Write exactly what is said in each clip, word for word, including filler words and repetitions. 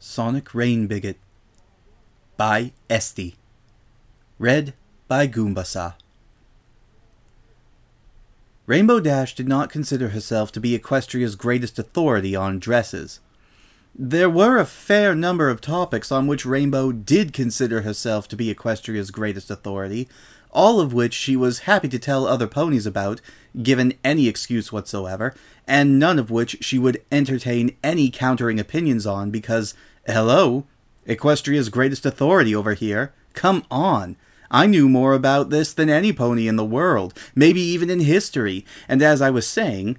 Sonic Rain Bigot by Esti. Read by Goombasa. Rainbow Dash did not consider herself to be Equestria's greatest authority on dresses. There were a fair number of topics on which Rainbow did consider herself to be Equestria's greatest authority, all of which she was happy to tell other ponies about, given any excuse whatsoever, and none of which she would entertain any countering opinions on because, hello, Equestria's greatest authority over here, come on. I knew more about this than any pony in the world, maybe even in history, and as I was saying,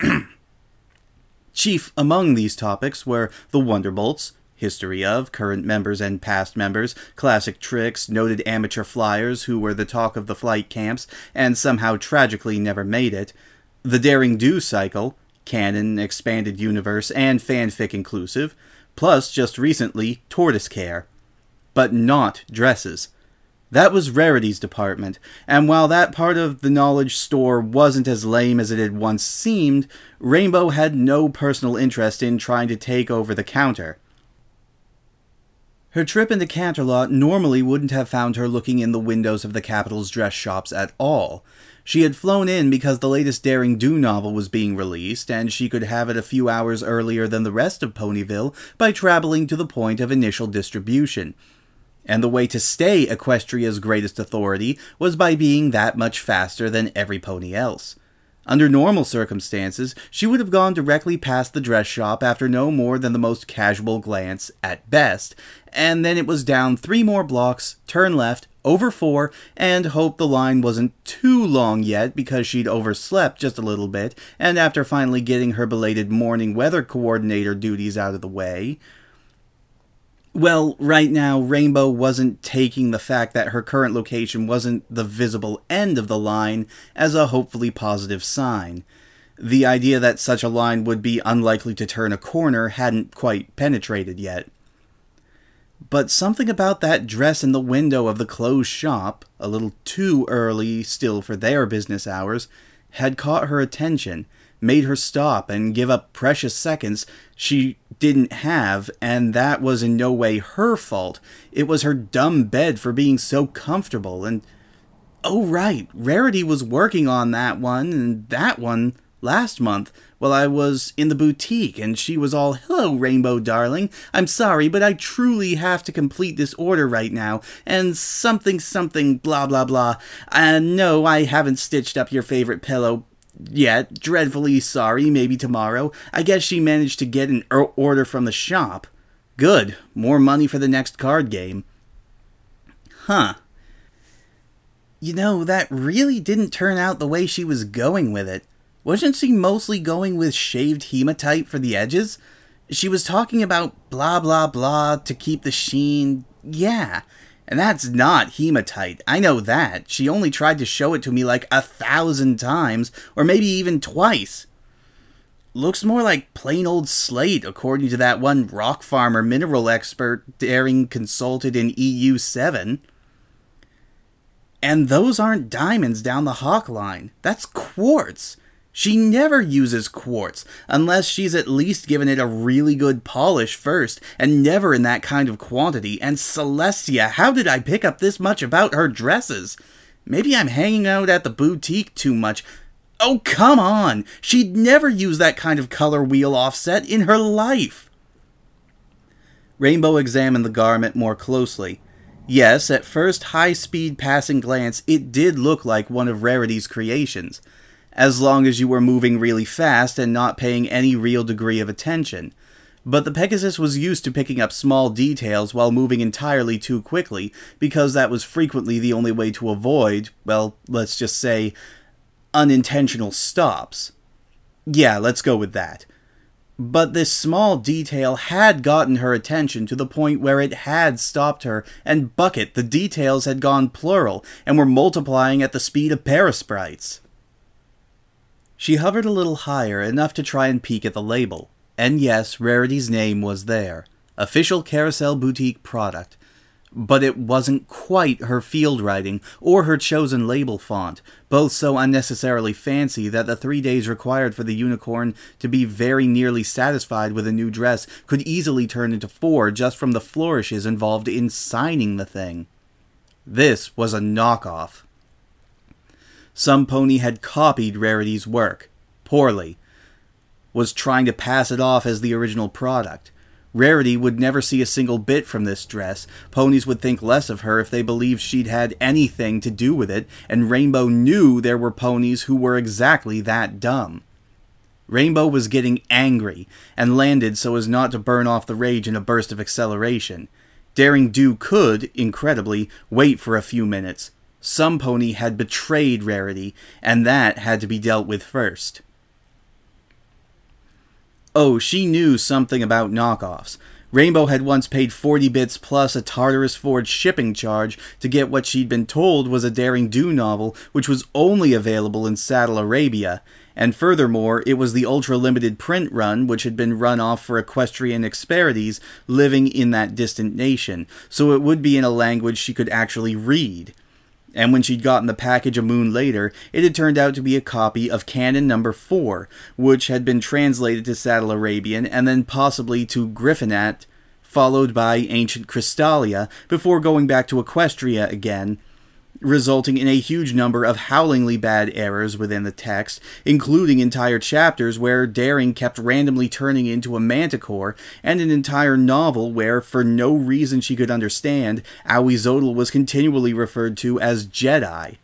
chief among these topics were the Wonderbolts, history of, current members and past members, classic tricks, noted amateur flyers who were the talk of the flight camps and somehow tragically never made it, the Daring Do cycle, canon, expanded universe, and fanfic inclusive, plus, just recently, Tortoise Care. But not dresses. That was Rarity's department, and while that part of the knowledge store wasn't as lame as it had once seemed, Rainbow had no personal interest in trying to take over the counter. Her trip into Canterlot normally wouldn't have found her looking in the windows of the capital's dress shops at all. She had flown in because the latest Daring Do novel was being released, and she could have it a few hours earlier than the rest of Ponyville by traveling to the point of initial distribution. And the way to stay Equestria's greatest authority was by being that much faster than every pony else. Under normal circumstances, she would have gone directly past the dress shop after no more than the most casual glance, at best, and then it was down three more blocks, turn left, over four, and hope the line wasn't too long yet because she'd overslept just a little bit, and after finally getting her belated morning weather coordinator duties out of the way. Well, right now, Rainbow wasn't taking the fact that her current location wasn't the visible end of the line as a hopefully positive sign. The idea that such a line would be unlikely to turn a corner hadn't quite penetrated yet. But something about that dress in the window of the closed shop, a little too early still for their business hours, had caught her attention, made her stop and give up precious seconds she didn't have, and that was in no way her fault. It was her dumb bed for being so comfortable, and oh right, Rarity was working on that one and that one last month while I was in the boutique, and she was all, "Hello, Rainbow darling, I'm sorry, but I truly have to complete this order right now, and something something blah blah blah, and no, I haven't stitched up your favorite pillow yet, dreadfully sorry, maybe tomorrow. I guess she managed to get an er- order from the shop. Good, more money for the next card game." Huh. You know, that really didn't turn out the way she was going with it. Wasn't she mostly going with shaved hematite for the edges? She was talking about blah blah blah to keep the sheen. Yeah. And that's not hematite, I know that. She only tried to show it to me like a thousand times, or maybe even twice. Looks more like plain old slate, according to that one rock farmer mineral expert Daring consulted in E U seven. And those aren't diamonds down the hawk line, that's quartz. She never uses quartz, unless she's at least given it a really good polish first, and never in that kind of quantity. And Celestia, how did I pick up this much about her dresses? Maybe I'm hanging out at the boutique too much. Oh, come on! She'd never use that kind of color wheel offset in her life! Rainbow examined the garment more closely. Yes, at first high-speed passing glance, it did look like one of Rarity's creations, as long as you were moving really fast and not paying any real degree of attention. But the Pegasus was used to picking up small details while moving entirely too quickly, because that was frequently the only way to avoid, well, let's just say, unintentional stops. Yeah, let's go with that. But this small detail had gotten her attention to the point where it had stopped her, and bucket, the details had gone plural, and were multiplying at the speed of parasprites. She hovered a little higher, enough to try and peek at the label. And yes, Rarity's name was there. Official Carousel Boutique product. but it wasn't quite her field writing or her chosen label font, both so unnecessarily fancy that the three days required for the unicorn to be very nearly satisfied with a new dress could easily turn into four just from the flourishes involved in signing the thing. This was a knockoff. Some pony had copied Rarity's work, poorly, was trying to pass it off as the original product. Rarity would never see a single bit from this dress. Ponies would think less of her if they believed she'd had anything to do with it, and Rainbow knew there were ponies who were exactly that dumb. Rainbow was getting angry, and landed so as not to burn off the rage in a burst of acceleration. Daring Do could, incredibly, wait for a few minutes. Some pony had betrayed Rarity, and that had to be dealt with first. Oh, she knew something about knockoffs. Rainbow had once paid forty bits plus a Tartarus Forge shipping charge to get what she'd been told was a Daring Do novel, which was only available in Saddle Arabia, and furthermore, it was the ultra-limited print run which had been run off for equestrian Hesperides living in that distant nation, so it would be in a language she could actually read. And when she'd gotten the package a moon later, it had turned out to be a copy of Canon number four, which had been translated to Saddle Arabian and then possibly to Griffinat, followed by Ancient Crystallia, before going back to Equestria again, resulting in a huge number of howlingly bad errors within the text, including entire chapters where Daring kept randomly turning into a manticore, and an entire novel where, for no reason she could understand, Aoizotl was continually referred to as Jedi.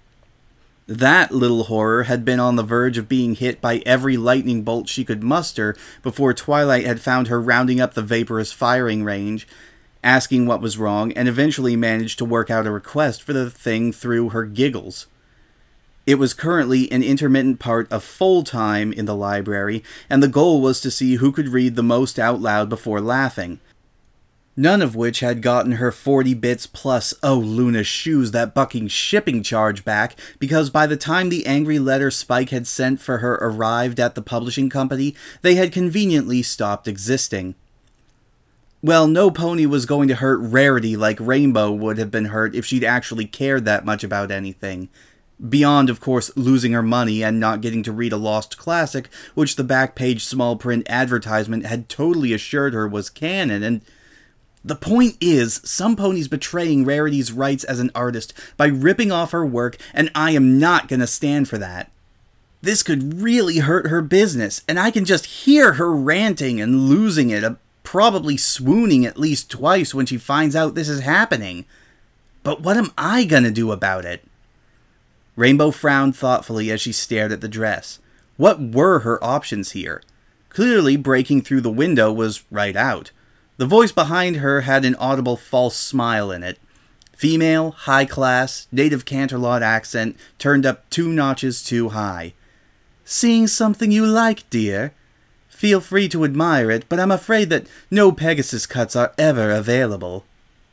That little horror had been on the verge of being hit by every lightning bolt she could muster before Twilight had found her rounding up the vaporous firing range, asking what was wrong, and eventually managed to work out a request for the thing through her giggles. It was currently an intermittent part of full time in the library, and the goal was to see who could read the most out loud before laughing. None of which had gotten her forty bits plus oh Luna's shoes that bucking shipping charge back, because by the time the angry letter Spike had sent for her arrived at the publishing company, they had conveniently stopped existing. Well, no pony was going to hurt Rarity like Rainbow would have been hurt if she'd actually cared that much about anything. Beyond, of course, losing her money and not getting to read a lost classic, which the back-page small-print advertisement had totally assured her was canon, and the point is, some ponies betraying Rarity's rights as an artist by ripping off her work, and I am not gonna stand for that. This could really hurt her business, and I can just hear her ranting and losing it, a probably swooning at least twice when she finds out this is happening. But what am I gonna do about it? Rainbow frowned thoughtfully as she stared at the dress. What were her options here? Clearly, breaking through the window was right out. The voice behind her had an audible false smile in it. Female, high class, native Canterlot accent, turned up two notches too high. Seeing something you like, dear? Feel free to admire it, but I'm afraid that no Pegasus cuts are ever available.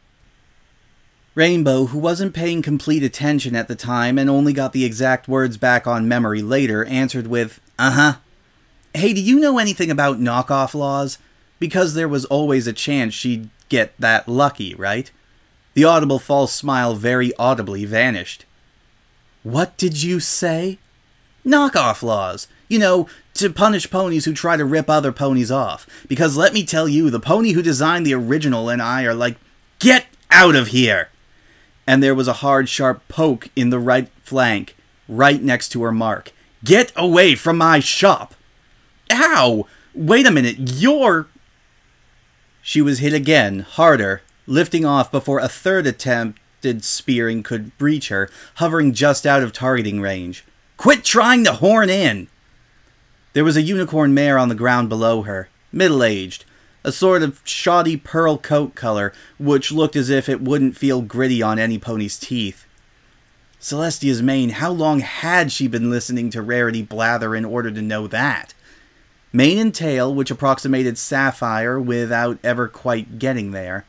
Rainbow, who wasn't paying complete attention at the time and only got the exact words back on memory later, answered with, uh-huh. Hey, do you know anything about knockoff laws? Because there was always a chance she'd get that lucky, right? The audible false smile very audibly vanished. What did you say? Knockoff laws. You know, to punish ponies who try to rip other ponies off. Because let me tell you, the pony who designed the original and I are like, get out of here! And there was a hard, sharp poke in the right flank, right next to her mark. Get away from my shop! Ow! Wait a minute, you're... She was hit again, harder, lifting off before a third attempted spearing could reach her, hovering just out of targeting range. Quit trying to horn in! There was a unicorn mare on the ground below her, middle-aged, a sort of shoddy pearl coat color, which looked as if it wouldn't feel gritty on any pony's teeth. Celestia's mane, how long had she been listening to Rarity blather in order to know that? Mane and tail, which approximated sapphire without ever quite getting there.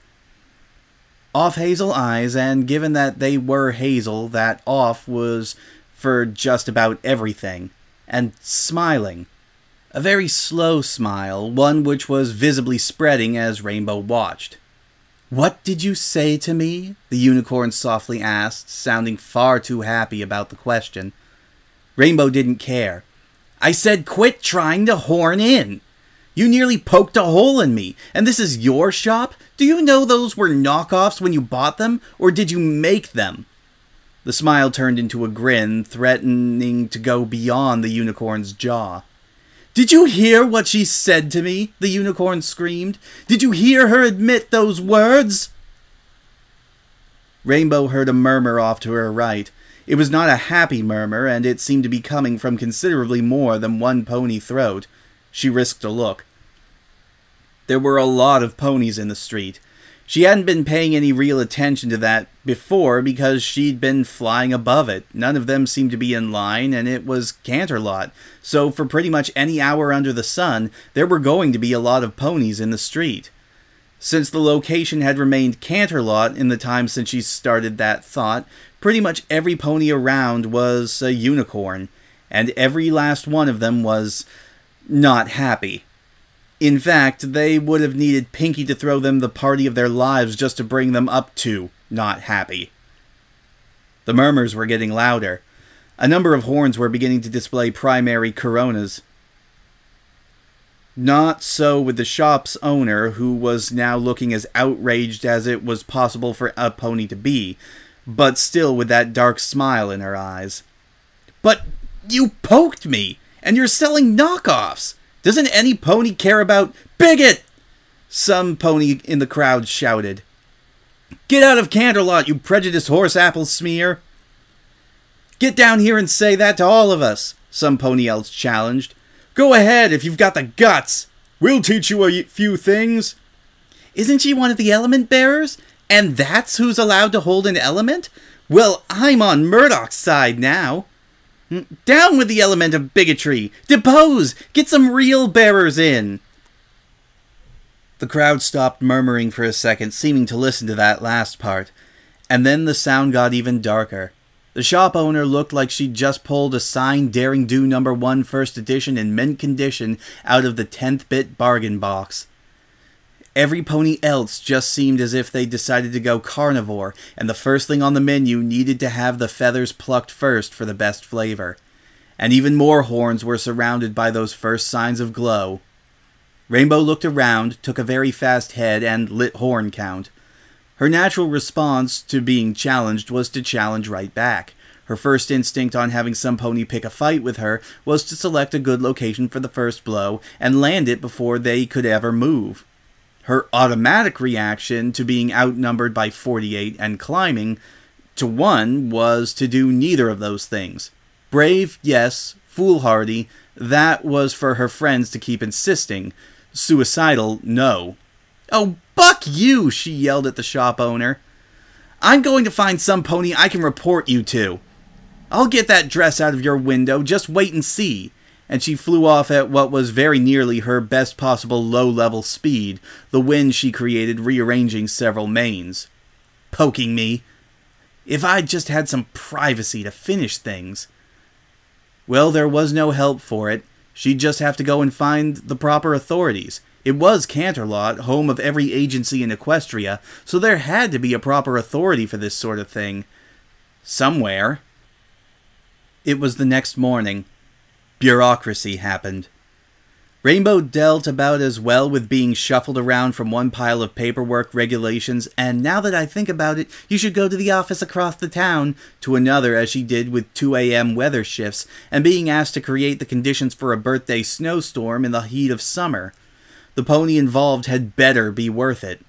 Off hazel eyes, and given that they were hazel, that off was for just about everything. And smiling. A very slow smile, one which was visibly spreading as Rainbow watched. "What did you say to me?" the unicorn softly asked, sounding far too happy about the question. Rainbow didn't care. "I said quit trying to horn in. You nearly poked a hole in me, and this is your shop? Do you know those were knockoffs when you bought them, or did you make them?" The smile turned into a grin, threatening to go beyond the unicorn's jaw. "Did you hear what she said to me?" the unicorn screamed. "Did you hear her admit those words?" Rainbow heard a murmur off to her right. It was not a happy murmur, and it seemed to be coming from considerably more than one pony throat. She risked a look. There were a lot of ponies in the street. She hadn't been paying any real attention to that before because she'd been flying above it. None of them seemed to be in line, and it was Canterlot, so for pretty much any hour under the sun, there were going to be a lot of ponies in the street. Since the location had remained Canterlot in the time since she started that thought, pretty much every pony around was a unicorn, and every last one of them was not happy. In fact, they would have needed Pinkie to throw them the party of their lives just to bring them up to not happy. The murmurs were getting louder. A number of horns were beginning to display primary coronas. Not so with the shop's owner, who was now looking as outraged as it was possible for a pony to be, but still with that dark smile in her eyes. "But you poked me, and you're selling knockoffs! Doesn't any pony care about—" "Bigot!" some pony in the crowd shouted. "Get out of Canterlot, you prejudiced horse apple smear!" "Get down here and say that to all of us!" some pony else challenged. "Go ahead if you've got the guts! We'll teach you a few things!" "Isn't she one of the element bearers? And that's who's allowed to hold an element? Well, I'm on Murdoch's side now!" "Down with the element of bigotry! Depose! Get some real bearers in!" The crowd stopped murmuring for a second, seeming to listen to that last part. And then the sound got even darker. The shop owner looked like she'd just pulled a signed Daring Do number one first edition in mint condition out of the tenth bit bargain box. Every pony else just seemed as if they decided to go carnivore, and the first thing on the menu needed to have the feathers plucked first for the best flavor. And even more horns were surrounded by those first signs of glow. Rainbow looked around, took a very fast head, and lit horn count. Her natural response to being challenged was to challenge right back. Her first instinct on having some pony pick a fight with her was to select a good location for the first blow and land it before they could ever move. Her automatic reaction to being outnumbered by forty-eight and climbing to one was to do neither of those things. Brave, yes. Foolhardy, that was for her friends to keep insisting. Suicidal, no. "Oh, buck you!" she yelled at the shop owner. "I'm going to find some pony I can report you to. I'll get that dress out of your window, just wait and see." And she flew off at what was very nearly her best possible low-level speed, the wind she created rearranging several manes. Poking me. If I'd just had some privacy to finish things. Well, there was no help for it. She'd just have to go and find the proper authorities. It was Canterlot, home of every agency in Equestria, so there had to be a proper authority for this sort of thing. Somewhere. It was the next morning. Bureaucracy happened. Rainbow dealt about as well with being shuffled around from one pile of paperwork, regulations, and now that I think about it, you should go to the office across the town, to another as she did with two a.m. weather shifts, and being asked to create the conditions for a birthday snowstorm in the heat of summer. The pony involved had better be worth it.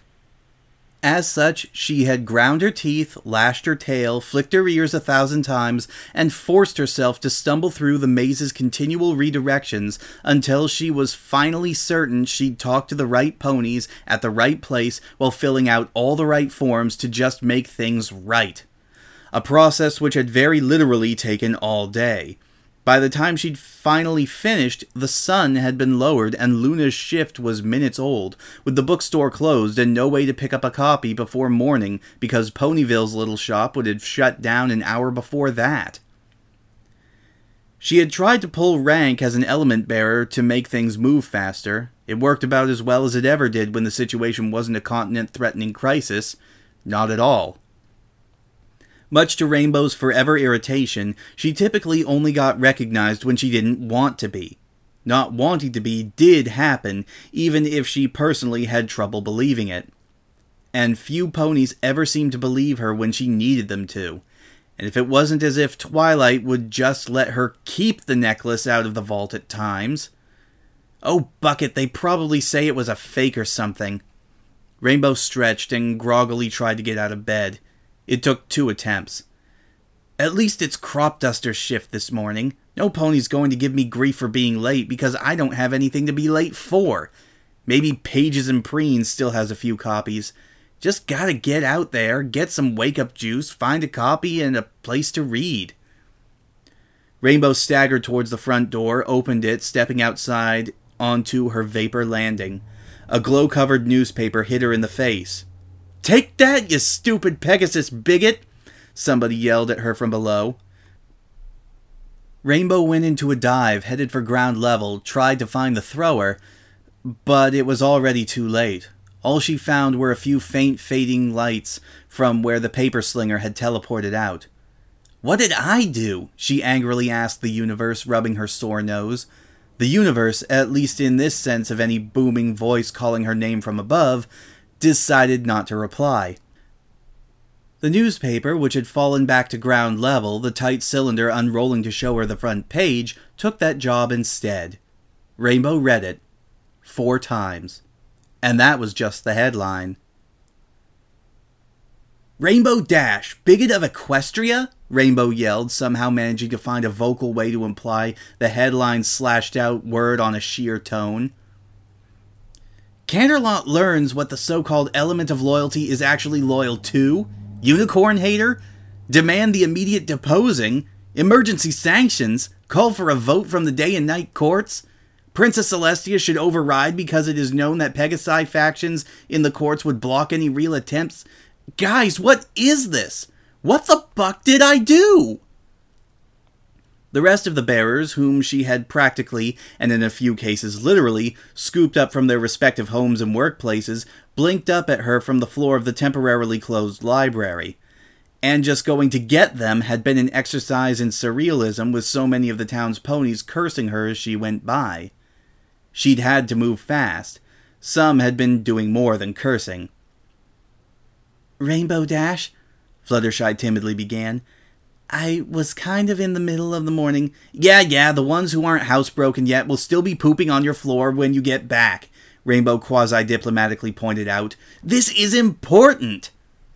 As such, she had ground her teeth, lashed her tail, flicked her ears a thousand times, and forced herself to stumble through the maze's continual redirections until she was finally certain she'd talk to the right ponies at the right place while filling out all the right forms to just make things right. A process which had very literally taken all day. By the time she'd finally finished, the sun had been lowered and Luna's shift was minutes old, with the bookstore closed and no way to pick up a copy before morning because Ponyville's little shop would have shut down an hour before that. She had tried to pull rank as an element bearer to make things move faster. It worked about as well as it ever did when the situation wasn't a continent-threatening crisis. Not at all. Much to Rainbow's forever irritation, she typically only got recognized when she didn't want to be. Not wanting to be did happen, even if she personally had trouble believing it. And few ponies ever seemed to believe her when she needed them to. And if it wasn't as if Twilight would just let her keep the necklace out of the vault at times. Oh, bucket, they probably say it was a fake or something. Rainbow stretched and groggily tried to get out of bed. It took two attempts. At least it's Crop Duster's shift this morning. No pony's going to give me grief for being late because I don't have anything to be late for. Maybe Pages and Preens still has a few copies. Just gotta get out there, get some wake-up juice, find a copy, and a place to read. Rainbow staggered towards the front door, opened it, stepping outside onto her vapor landing. A glow-covered newspaper hit her in the face. "Take that, you stupid Pegasus bigot!" somebody yelled at her from below. Rainbow went into a dive, headed for ground level, tried to find the thrower, but it was already too late. All she found were a few faint fading lights from where the paper slinger had teleported out. "What did I do?" she angrily asked the universe, rubbing her sore nose. The universe, at least in this sense of any booming voice calling her name from above, decided not to reply. The newspaper, which had fallen back to ground level, the tight cylinder unrolling to show her the front page, took that job instead. Rainbow read it. Four times. And that was just the headline. "Rainbow Dash, bigot of Equestria?" Rainbow yelled, somehow managing to find a vocal way to imply the headline's slashed-out word on a sheer tone. "Canterlot learns what the so-called element of loyalty is actually loyal to? Unicorn hater? Demand the immediate deposing? Emergency sanctions? Call for a vote from the day and night courts? Princess Celestia should override because it is known that Pegasi factions in the courts would block any real attempts? Guys, what is this? What the fuck did I do?" The rest of the bearers, whom she had practically, and in a few cases literally, scooped up from their respective homes and workplaces, blinked up at her from the floor of the temporarily closed library. And just going to get them had been an exercise in surrealism, with so many of the town's ponies cursing her as she went by. She'd had to move fast. Some had been doing more than cursing. "Rainbow Dash," Fluttershy timidly began, "I was kind of in the middle of the morning—" "Yeah, yeah, the ones who aren't housebroken yet will still be pooping on your floor when you get back," Rainbow quasi-diplomatically pointed out. "This is important!"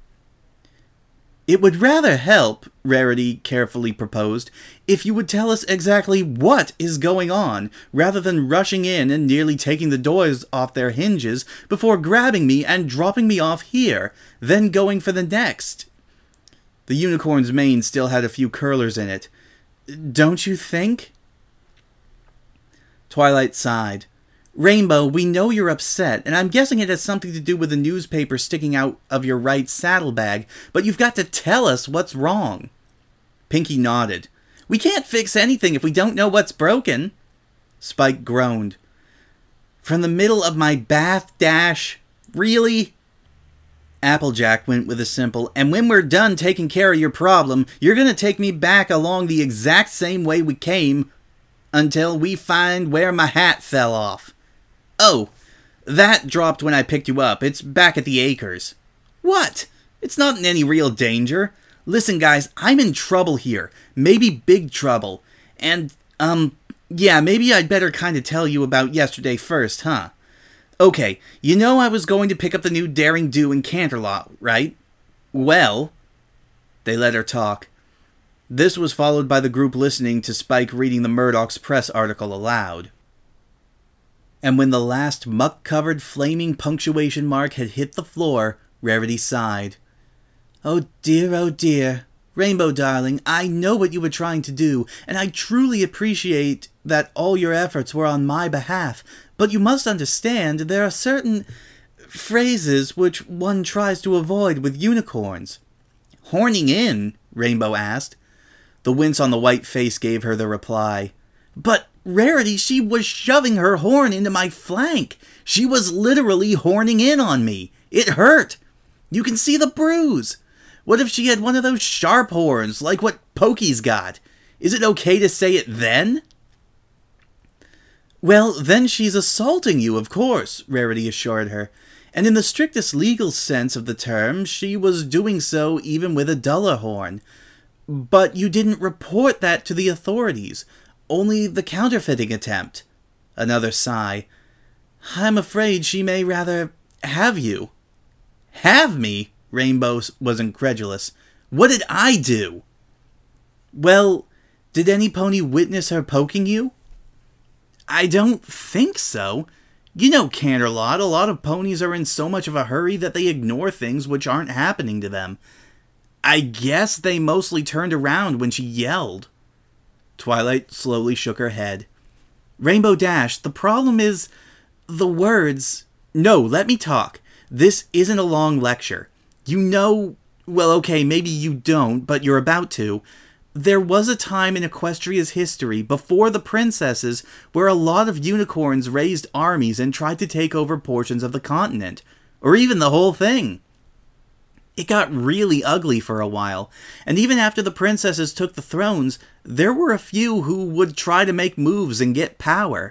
"It would rather help," Rarity carefully proposed, "if you would tell us exactly what is going on, rather than rushing in and nearly taking the doors off their hinges before grabbing me and dropping me off here, then going for the next." The unicorn's mane still had a few curlers in it. "Don't you think?" Twilight sighed. "Rainbow, we know you're upset, and I'm guessing it has something to do with the newspaper sticking out of your right saddlebag, but you've got to tell us what's wrong." Pinkie nodded. "We can't fix anything if we don't know what's broken." Spike groaned. "From the middle of my bath, Dash? Really?" Applejack went with a simple, "And when we're done taking care of your problem, you're going to take me back along the exact same way we came until we find where my hat fell off. Oh, that dropped when I picked you up. It's back at the acres." "What? It's not in any real danger. Listen, guys, I'm in trouble here. Maybe big trouble. And, um, yeah, maybe I'd better kind of tell you about yesterday first, huh? Okay, you know I was going to pick up the new Daring Do in Canterlot, right? Well," they let her talk. This was followed by the group listening to Spike reading the Murdoch's press article aloud. And when the last muck-covered flaming punctuation mark had hit the floor, Rarity sighed. "Oh dear, oh dear. Rainbow darling, I know what you were trying to do, and I truly appreciate that all your efforts were on my behalf, but you must understand there are certain phrases which one tries to avoid with unicorns." "Horning in?" Rainbow asked. The wince on the white face gave her the reply. But, Rarity, she was shoving her horn into my flank. She was literally horning in on me. It hurt. You can see the bruise. What if she had one of those sharp horns, like what Pokey's got? Is it okay to say it then? Well, then she's assaulting you, of course, Rarity assured her. And in the strictest legal sense of the term, she was doing so even with a duller horn. But you didn't report that to the authorities. Only the counterfeiting attempt. Another sigh. I'm afraid she may rather have you. Have me? Rainbow was incredulous. What did I do? Well, did any pony witness her poking you? I don't think so. You know, Canterlot, a lot of ponies are in so much of a hurry that they ignore things which aren't happening to them. I guess they mostly turned around when she yelled. Twilight slowly shook her head. Rainbow Dash, the problem is the words. No, let me talk. This isn't a long lecture. You know, well, okay, maybe you don't, but you're about to. There was a time in Equestria's history, before the princesses, where a lot of unicorns raised armies and tried to take over portions of the continent. Or even the whole thing. It got really ugly for a while, and even after the princesses took the thrones, there were a few who would try to make moves and get power.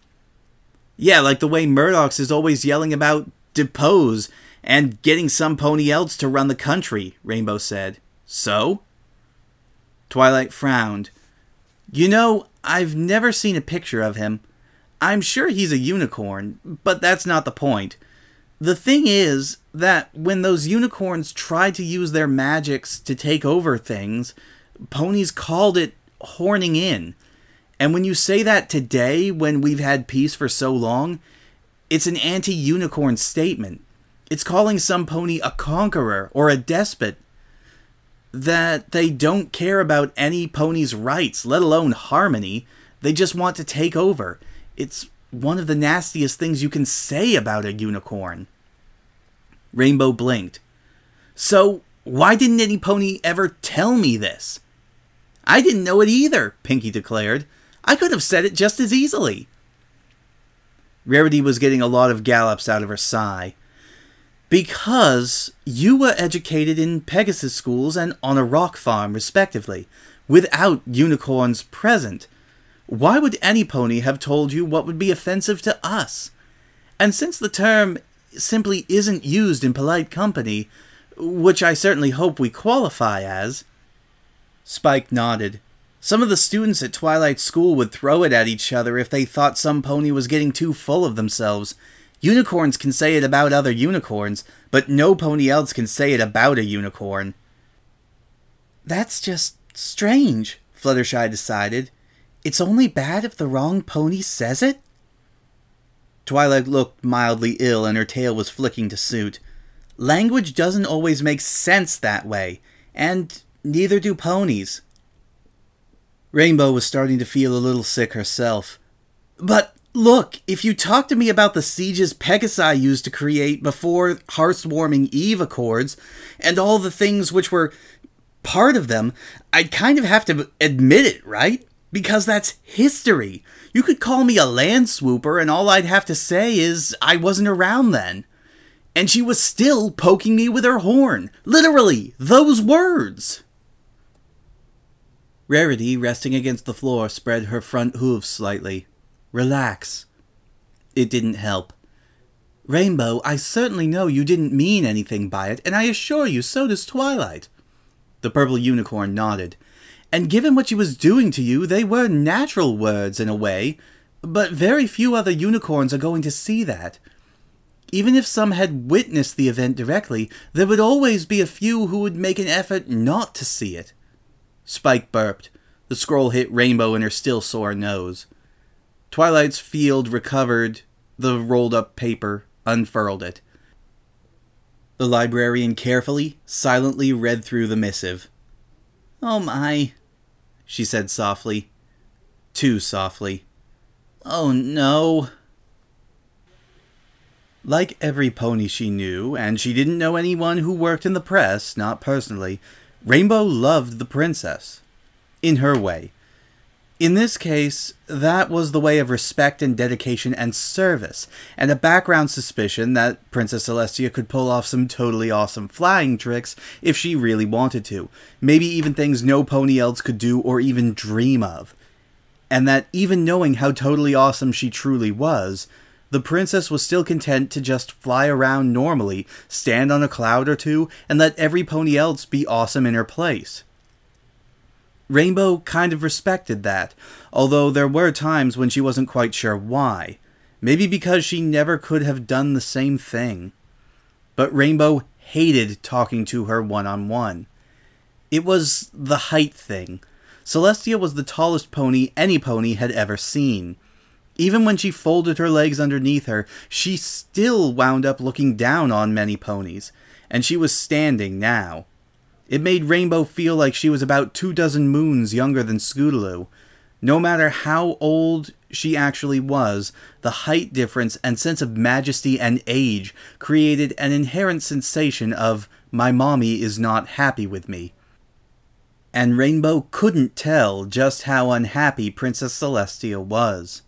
Yeah, like the way Murdoch's is always yelling about depose and getting some pony else to run the country, Rainbow said. So? Twilight frowned. You know, I've never seen a picture of him. I'm sure he's a unicorn, but that's not the point. The thing is that when those unicorns tried to use their magics to take over things, ponies called it horning in. And when you say that today, when we've had peace for so long, it's an anti-unicorn statement. It's calling some pony a conqueror or a despot. That they don't care about any pony's rights, let alone harmony. They just want to take over. It's one of the nastiest things you can say about a unicorn. Rainbow blinked. So, why didn't any pony ever tell me this? I didn't know it either, Pinkie declared. I could have said it just as easily. Rarity was getting a lot of gallops out of her sigh. Because you were educated in Pegasus schools and on a rock farm, respectively, without unicorns present. Why would any pony have told you what would be offensive to us? And since the term simply isn't used in polite company, which I certainly hope we qualify as... Spike nodded. Some of the students at Twilight School would throw it at each other if they thought some pony was getting too full of themselves. Unicorns can say it about other unicorns, but no pony else can say it about a unicorn. That's just strange, Fluttershy decided. It's only bad if the wrong pony says it? Twilight looked mildly ill and her tail was flicking to suit. Language doesn't always make sense that way, and neither do ponies. Rainbow was starting to feel a little sick herself. But look, if you talk to me about the sieges Pegasi used to create before Hearthwarming Eve Accords, and all the things which were part of them, I'd kind of have to admit it, right? Because that's history. You could call me a land swooper, and all I'd have to say is I wasn't around then. And she was still poking me with her horn. Literally, those words. Rarity, resting against the floor, spread her front hooves slightly. Relax. It didn't help. Rainbow, I certainly know you didn't mean anything by it, and I assure you so does Twilight. The purple unicorn nodded. And given what she was doing to you, they were natural words in a way, but very few other unicorns are going to see that. Even if some had witnessed the event directly, there would always be a few who would make an effort not to see it. Spike burped. The scroll hit Rainbow in her still sore nose. Twilight's field recovered the rolled-up paper, unfurled it. The librarian carefully, silently read through the missive. "Oh my," she said softly. Too softly. "Oh no." Like every pony she knew, and she didn't know anyone who worked in the press, not personally, Rainbow loved the princess. in her way. In this case, that was the way of respect and dedication and service, and a background suspicion that Princess Celestia could pull off some totally awesome flying tricks if she really wanted to, maybe even things no pony else could do or even dream of. And that even knowing how totally awesome she truly was, the princess was still content to just fly around normally, stand on a cloud or two, and let every pony else be awesome in her place. Rainbow kind of respected that, although there were times when she wasn't quite sure why. Maybe because she never could have done the same thing. But Rainbow hated talking to her one-on-one. It was the height thing. Celestia was the tallest pony any pony had ever seen. Even when she folded her legs underneath her, she still wound up looking down on many ponies, and she was standing now. It made Rainbow feel like she was about two dozen moons younger than Scootaloo. No matter how old she actually was, the height difference and sense of majesty and age created an inherent sensation of, my mommy is not happy with me. And Rainbow couldn't tell just how unhappy Princess Celestia was.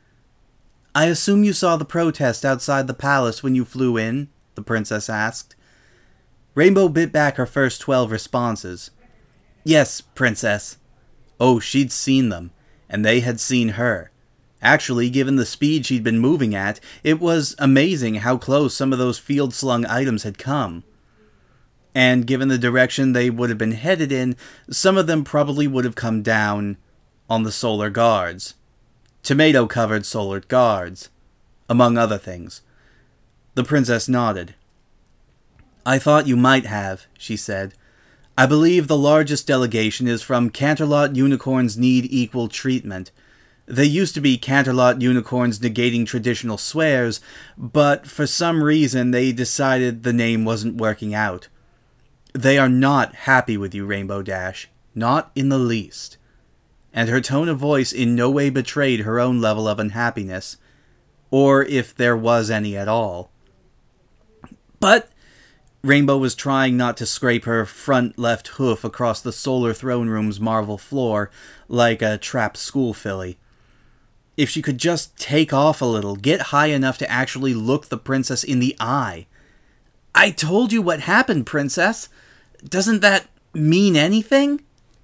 "I assume you saw the protest outside the palace when you flew in?" the princess asked. Rainbow bit back her first twelve responses. "Yes, princess." Oh, she'd seen them, and they had seen her. Actually, given the speed she'd been moving at, it was amazing how close some of those field-slung items had come. And given the direction they would have been headed in, some of them probably would have come down on the solar guards. Tomato-covered solar guards, among other things. The princess nodded. "I thought you might have," she said. "I believe the largest delegation is from Canterlot Unicorns Need Equal Treatment. They used to be Canterlot Unicorns Negating Traditional Swears, but for some reason they decided the name wasn't working out. They are not happy with you, Rainbow Dash. Not in the least." And her tone of voice in no way betrayed her own level of unhappiness, or if there was any at all. "But..." Rainbow was trying not to scrape her front left hoof across the solar throne room's marble floor like a trapped school filly. If she could just take off a little, get high enough to actually look the princess in the eye. "I told you what happened, princess. Doesn't that mean anything?"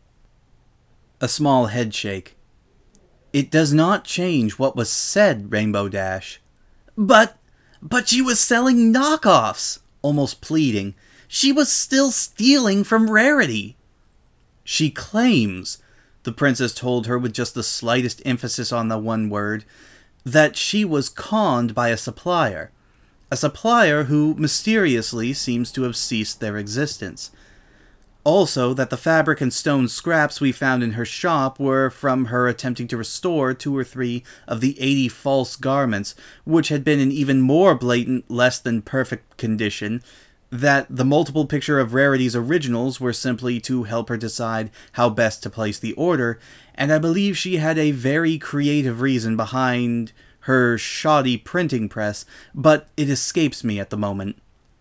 A small headshake. "It does not change what was said, Rainbow Dash." But, but she was selling knockoffs!" Almost pleading. "She was still stealing from Rarity." "She claims," the princess told her with just the slightest emphasis on the one word, "that she was conned by a supplier. A supplier who mysteriously seems to have ceased their existence. Also, that the fabric and stone scraps we found in her shop were from her attempting to restore two or three of the eighty false garments, which had been in even more blatant, less than perfect condition, that the multiple picture of Rarity's originals were simply to help her decide how best to place the order, and I believe she had a very creative reason behind her shoddy printing press, but it escapes me at the moment.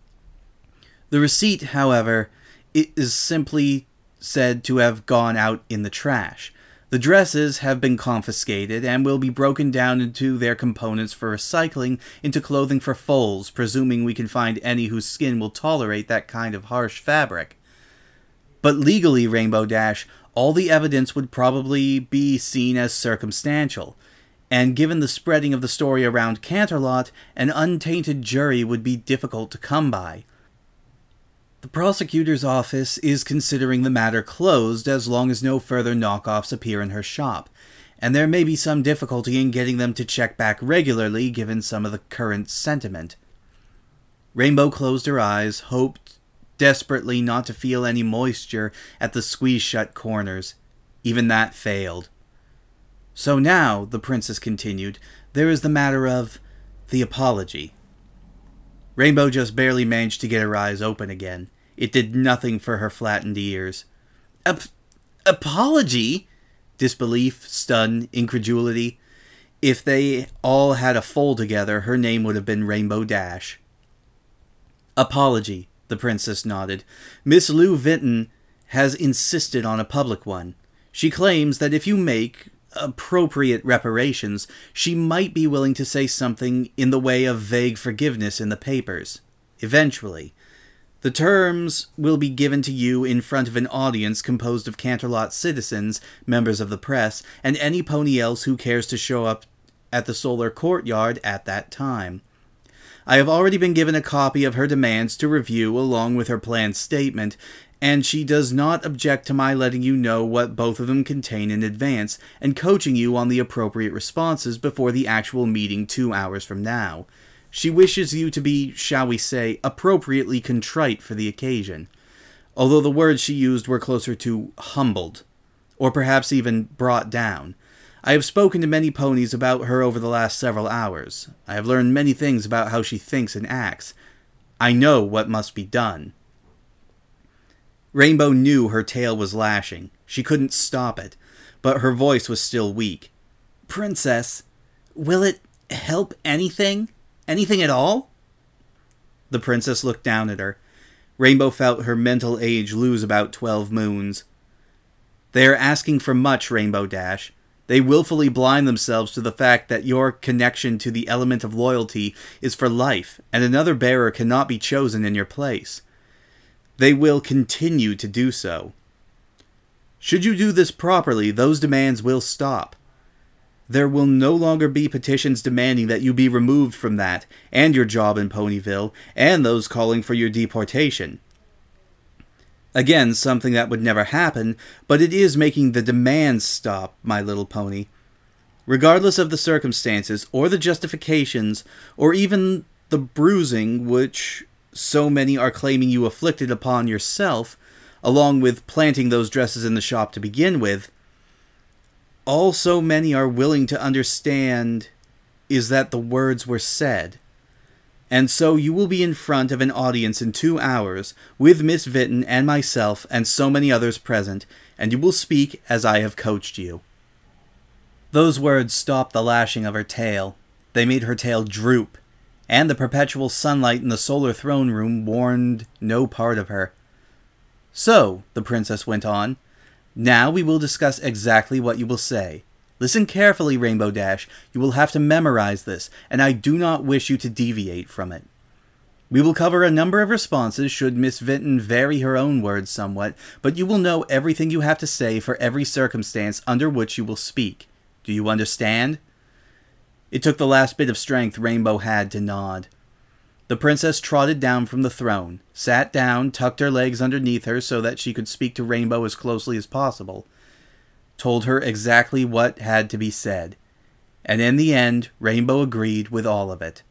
The receipt, however, it is simply said to have gone out in the trash. The dresses have been confiscated and will be broken down into their components for recycling into clothing for foals, presuming we can find any whose skin will tolerate that kind of harsh fabric. But legally, Rainbow Dash, all the evidence would probably be seen as circumstantial, and given the spreading of the story around Canterlot, an untainted jury would be difficult to come by. The prosecutor's office is considering the matter closed as long as no further knockoffs appear in her shop, and there may be some difficulty in getting them to check back regularly given some of the current sentiment. Rainbow closed her eyes, hoped desperately not to feel any moisture at the squeeze-shut corners. Even that failed. "So now," the princess continued, "there is the matter of the apology." Rainbow just barely managed to get her eyes open again. It did nothing for her flattened ears. Ap- apology? Disbelief, stun, incredulity. If they all had a foal together, her name would have been Rainbow Dash. "Apology," the princess nodded. "Miss Lou Vinton has insisted on a public one. She claims that if you make appropriate reparations, she might be willing to say something in the way of vague forgiveness in the papers. Eventually. The terms will be given to you in front of an audience composed of Canterlot citizens, members of the press, and any pony else who cares to show up at the Solar Courtyard at that time. I have already been given a copy of her demands to review along with her planned statement, and she does not object to my letting you know what both of them contain in advance, and coaching you on the appropriate responses before the actual meeting two hours from now. She wishes you to be, shall we say, appropriately contrite for the occasion, although the words she used were closer to humbled, or perhaps even brought down. I have spoken to many ponies about her over the last several hours. I have learned many things about how she thinks and acts. I know what must be done. Rainbow knew her tail was lashing. She couldn't stop it, but her voice was still weak. "Princess, will it help anything? Anything at all?" The princess looked down at her. Rainbow felt her mental age lose about twelve moons. "They are asking for much, Rainbow Dash. They willfully blind themselves to the fact that your connection to the element of loyalty is for life, and another bearer cannot be chosen in your place. They will continue to do so. Should you do this properly, those demands will stop. There will no longer be petitions demanding that you be removed from that, and your job in Ponyville, and those calling for your deportation. Again, something that would never happen, but it is making the demands stop, my little pony. Regardless of the circumstances, or the justifications, or even the bruising which so many are claiming you afflicted upon yourself, along with planting those dresses in the shop to begin with, all so many are willing to understand is that the words were said. And so you will be in front of an audience in two hours, with Miss Vitton and myself and so many others present, and you will speak as I have coached you." Those words stopped the lashing of her tail. They made her tail droop, and the perpetual sunlight in the solar throne room warmed no part of her. "So," the princess went on, "now we will discuss exactly what you will say. Listen carefully, Rainbow Dash. You will have to memorize this, and I do not wish you to deviate from it. We will cover a number of responses should Miss Vitton vary her own words somewhat, but you will know everything you have to say for every circumstance under which you will speak. Do you understand?" It took the last bit of strength Rainbow had to nod. The princess trotted down from the throne, sat down, tucked her legs underneath her so that she could speak to Rainbow as closely as possible, told her exactly what had to be said, and in the end, Rainbow agreed with all of it.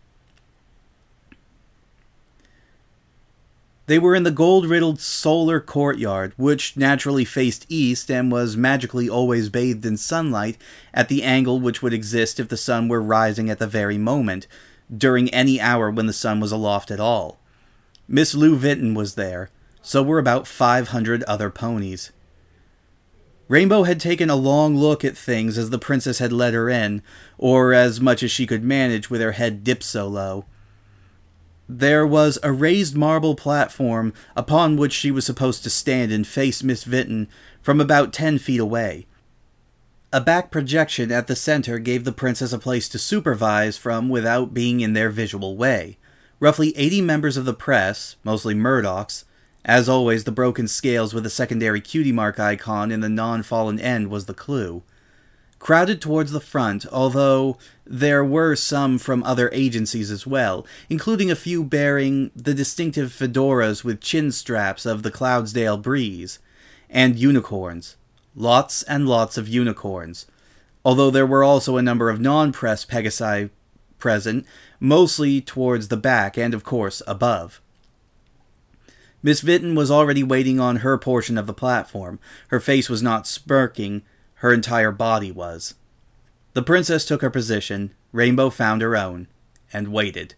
They were in the gold-riddled solar courtyard, which naturally faced east and was magically always bathed in sunlight at the angle which would exist if the sun were rising at the very moment, during any hour when the sun was aloft at all. Miss Lou Vitton was there, so were about five hundred other ponies. Rainbow had taken a long look at things as the princess had led her in, or as much as she could manage with her head dipped so low. There was a raised marble platform upon which she was supposed to stand and face Miss Vitton from about ten feet away. A back projection at the center gave the princess a place to supervise from without being in their visual way. Roughly eighty members of the press, mostly Murdochs. As always, the broken scales with a secondary cutie mark icon in the non-fallen end was the clue. Crowded towards the front, although there were some from other agencies as well, including a few bearing the distinctive fedoras with chin straps of the Cloudsdale Breeze, and unicorns. Lots and lots of unicorns, although there were also a number of non-press Pegasi present, mostly towards the back and, of course, above. Miss Vitton was already waiting on her portion of the platform. Her face was not smirking, her entire body was. The princess took her position, Rainbow found her own, and waited.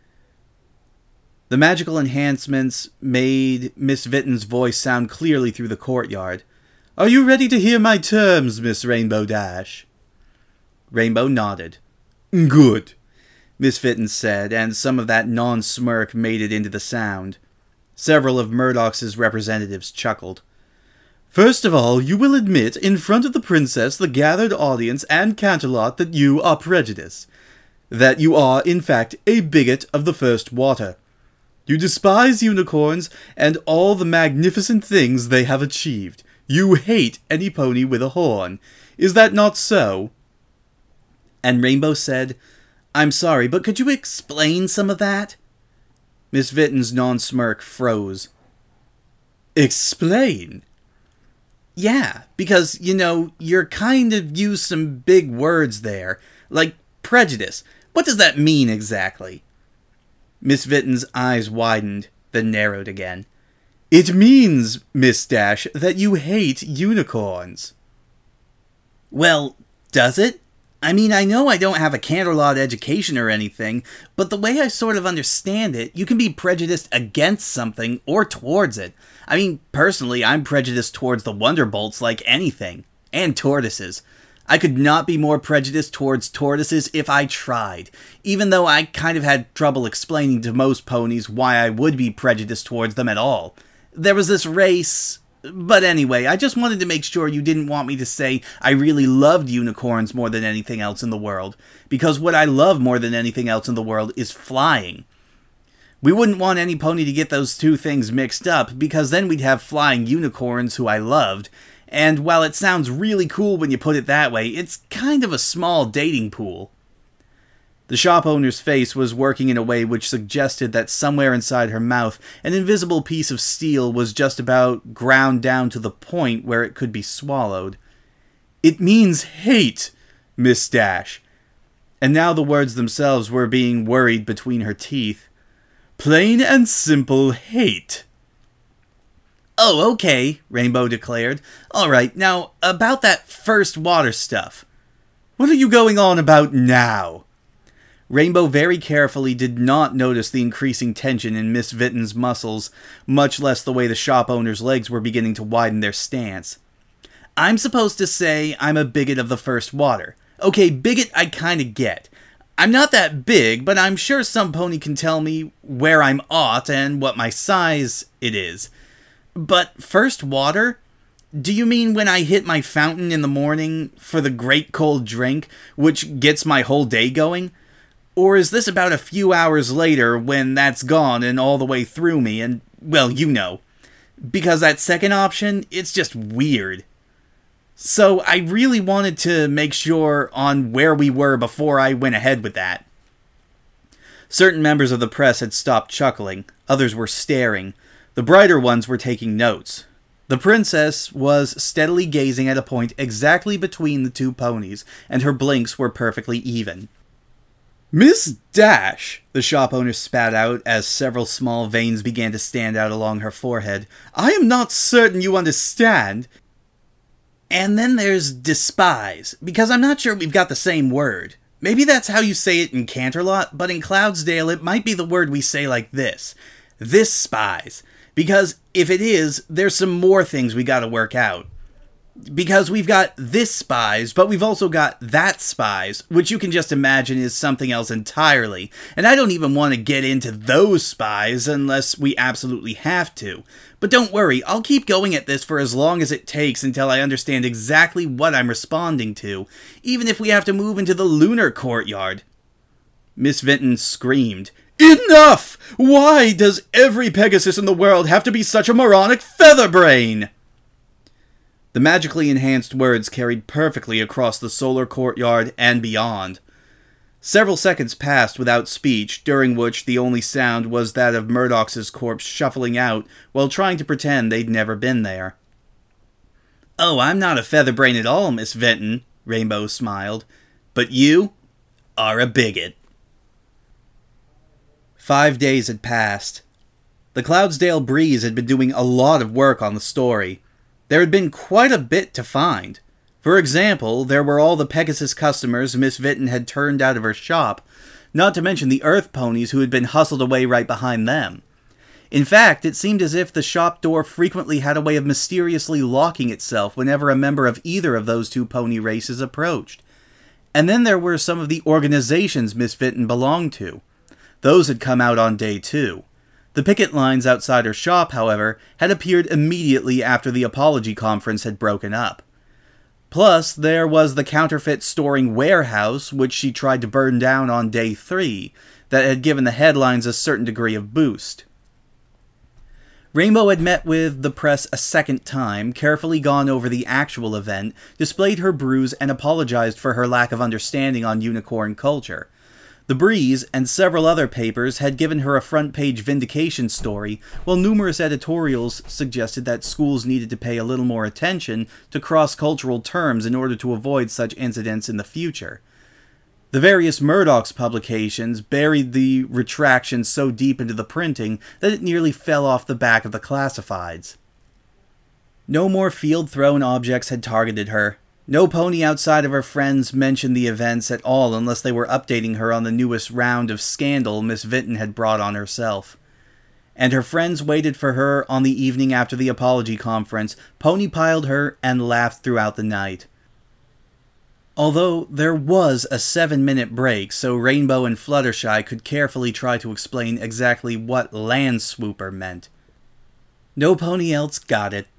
The magical enhancements made Miss Vitton's voice sound clearly through the courtyard. "Are you ready to hear my terms, Miss Rainbow Dash?" Rainbow nodded. "Good," Miss Vitton said, and some of that non-smirk made it into the sound. Several of Murdoch's representatives chuckled. First of all, you will admit in front of the princess, the gathered audience, and Canterlot that you are prejudiced. That you are, in fact, a bigot of the first water. You despise unicorns and all the magnificent things they have achieved. You hate any pony with a horn. Is that not so?" And Rainbow said, "I'm sorry, but could you explain some of that?" Miss Vitten's non-smirk froze. "Explain?" "Yeah, because, you know, you're kind of used some big words there, like prejudice. What does that mean exactly?" Miss Vitten's eyes widened, then narrowed again. "It means, Miss Dash, that you hate unicorns." "Well, does it? I mean, I know I don't have a Canterlot education or anything, but the way I sort of understand it, you can be prejudiced against something or towards it. I mean, personally, I'm prejudiced towards the Wonderbolts like anything. And tortoises. I could not be more prejudiced towards tortoises if I tried, even though I kind of had trouble explaining to most ponies why I would be prejudiced towards them at all. There was this race... But anyway, I just wanted to make sure you didn't want me to say I really loved unicorns more than anything else in the world, because what I love more than anything else in the world is flying. We wouldn't want any pony to get those two things mixed up, because then we'd have flying unicorns who I loved, and while it sounds really cool when you put it that way, it's kind of a small dating pool. The shop owner's face was working in a way which suggested that somewhere inside her mouth an invisible piece of steel was just about ground down to the point where it could be swallowed. "It means hate, Miss Dash." And now the words themselves were being worried between her teeth. "Plain and simple hate." "Oh, okay," Rainbow declared. "Alright, now, about that first water stuff." "What are you going on about now?" Rainbow very carefully did not notice the increasing tension in Miss Vitten's muscles, much less the way the shop owner's legs were beginning to widen their stance. "I'm supposed to say I'm a bigot of the first water. Okay, bigot I kinda get. I'm not that big, but I'm sure some pony can tell me where I'm ought and what my size it is. But first water? Do you mean when I hit my fountain in the morning for the great cold drink, which gets my whole day going? Or is this about a few hours later when that's gone and all the way through me and, well, you know. Because that second option, it's just weird. So I really wanted to make sure on where we were before I went ahead with that." Certain members of the press had stopped chuckling, others were staring. The brighter ones were taking notes. The princess was steadily gazing at a point exactly between the two ponies, and her blinks were perfectly even. "Miss Dash," the shop owner spat out as several small veins began to stand out along her forehead, "I am not certain you understand." "And then there's despise, because I'm not sure we've got the same word. Maybe that's how you say it in Canterlot, but in Cloudsdale it might be the word we say like this. This spies. Because if it is, there's some more things we gotta work out. Because we've got this spies, but we've also got that spies, which you can just imagine is something else entirely. And I don't even want to get into those spies unless we absolutely have to. But don't worry, I'll keep going at this for as long as it takes until I understand exactly what I'm responding to, even if we have to move into the lunar courtyard." Miss Vitten screamed, "Enough! Why does every Pegasus in the world have to be such a moronic featherbrain?" The magically enhanced words carried perfectly across the solar courtyard and beyond. Several seconds passed without speech, during which the only sound was that of Murdoch's corpse shuffling out while trying to pretend they'd never been there. "Oh, I'm not a featherbrain at all, Miss Vitten," Rainbow smiled. "But you are a bigot." Five days had passed. The Cloudsdale Breeze had been doing a lot of work on the story. There had been quite a bit to find. For example, there were all the Pegasus customers Miss Vitten had turned out of her shop, not to mention the Earth ponies who had been hustled away right behind them. In fact, it seemed as if the shop door frequently had a way of mysteriously locking itself whenever a member of either of those two pony races approached. And then there were some of the organizations Miss Vitten belonged to. Those had come out on day two. The picket lines outside her shop, however, had appeared immediately after the apology conference had broken up. Plus, there was the counterfeit storing warehouse, which she tried to burn down on day three, that had given the headlines a certain degree of boost. Rainbow had met with the press a second time, carefully gone over the actual event, displayed her bruise, and apologized for her lack of understanding on unicorn culture. The Breeze and several other papers had given her a front-page vindication story, while numerous editorials suggested that schools needed to pay a little more attention to cross-cultural terms in order to avoid such incidents in the future. The various Murdoch's publications buried the retraction so deep into the printing that it nearly fell off the back of the classifieds. No more field-thrown objects had targeted her. No pony outside of her friends mentioned the events at all unless they were updating her on the newest round of scandal Miss Vinton had brought on herself. And her friends waited for her on the evening after the apology conference, pony-piled her, and laughed throughout the night. Although there was a seven-minute break, so Rainbow and Fluttershy could carefully try to explain exactly what Land Swooper meant. No pony else got it.